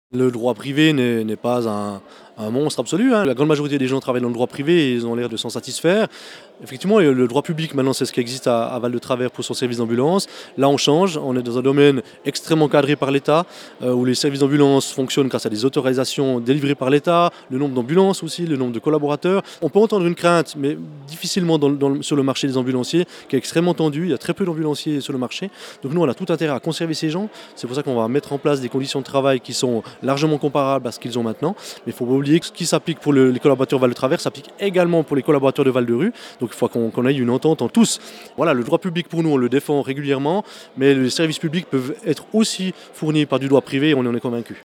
Le droit privé n'est pas un monstre absolu, hein. La grande majorité des gens travaillent dans le droit privé et ils ont l'air de s'en satisfaire. Effectivement, le droit public, maintenant, c'est ce qui existe à Val-de-Travers pour son service d'ambulance. Là, on change. On est dans un domaine extrêmement cadré par l'État, où les services d'ambulance fonctionnent grâce à des autorisations délivrées par l'État, le nombre d'ambulances aussi, le nombre de collaborateurs. On peut entendre une crainte, mais difficilement sur le marché des ambulanciers, qui est extrêmement tendu. Il y a très peu d'ambulanciers sur le marché. Donc nous, on a tout intérêt à conserver ces gens. C'est pour ça qu'on va mettre en place des conditions de travail qui sont largement comparables à ce qu'ils ont maintenant. Mais il ne faut pas oublier que ce qui s'applique pour les collaborateurs de Val-de-Travers s'applique également pour les collaborateurs de Val-de-Rue. Donc il faut qu'on ait une entente en tous. Voilà, le droit public pour nous, on le défend régulièrement, mais les services publics peuvent être aussi fournis par du droit privé et on en est convaincus.